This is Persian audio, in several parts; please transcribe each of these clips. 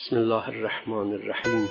بسم الله الرحمن الرحیم.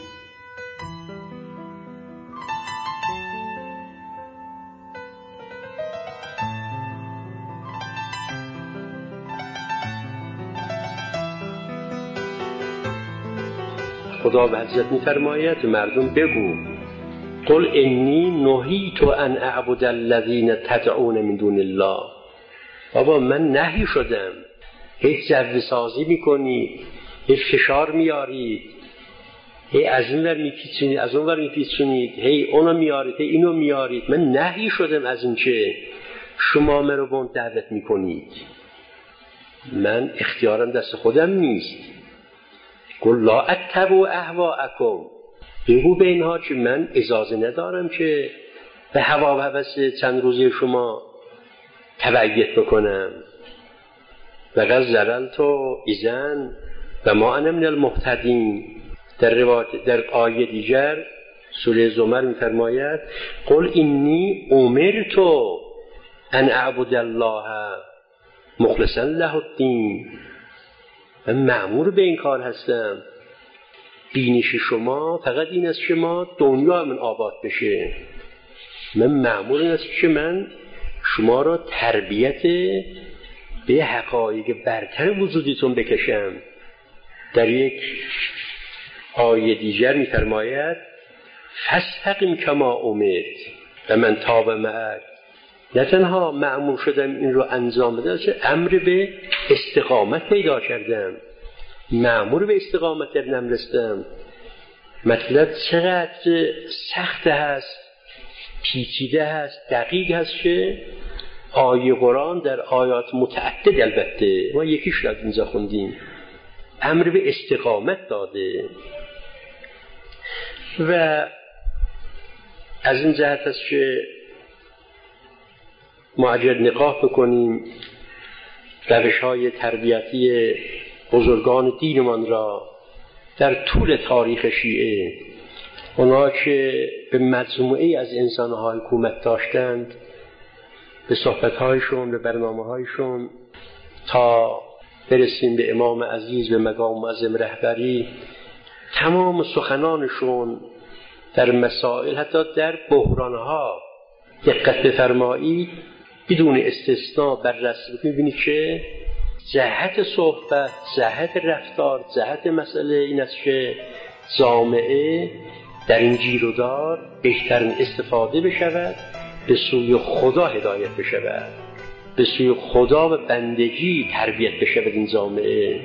خدا به حضرت می‌فرماید مردم بگو قل انی نهیت ان اعبد الذین تدعون من دون الله. بابا من نهی شدم، هی جبر سازی میکنید، هی فشار میارید، هی از این ور میپیچونید از اون ور میپیچونید، هی اونو میارید هی اینو میارید. من نهی شدم از این که شما من رو به دعوت میکنید، من اختیارم دست خودم نیست. قل لا اتبع اهواءکم، بگو به اینها که من اجازه ندارم که به هوا و هوس چند روزی شما تبعیت بکنم. وقد ضللت اذا و ما انا من المهتدین. در آیه دیگر سوره زمر می‌فرماید قل انی امرت ان اعبد الله مخلصا له الدین. من مأمور به این کار هستم، بینش شما فقط این است شما دنیا من آباد بشه. من مأمور این است که من شما را تربیت به حقایق برتر وجودیتون بکشم. در یک آیه دیگر می‌فرماید فاستقم کما امرت و من تاب معک. نه تنها مأمور شدم این رو انجام بدم، بلکه امر به استقامت پیدا کردم، مأمور به استقامت کردم رستم. مطلب چقدر سخت هست، پیچیده هست، دقیق هست که آیه قرآن در آیات متعدد، البته ما یکیش را اینجا خوندیم، امر به استقامت داده. و از این جهت است که ما اگر نگاه بکنیم روش‌های تربیتی بزرگان دینمان را در طول تاریخ شیعه، اونا که به مجموعه از انسان‌ها حکومت داشتند، به صحبت‌هایشون، به برنامه‌هایشون تا برسیم به امام عزیز به مقام معظم رهبری، تمام سخنانشون در مسائل، حتی در بحران‌ها دقت بفرمایید بدون استثناء بررسی ببینید که جهت صحبت، جهت رفتار، جهت مسئله این است که جامعه در این گیر و دار بهترین استفاده بشود، به سوی خدا هدایت بشود، به سوی خدا و بندگی تربیت بشود این جامعه.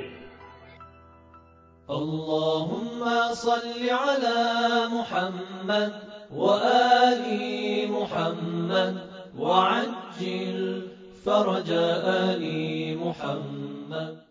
اللهم صل على محمد وآل محمد وعجل فرج آل محمد.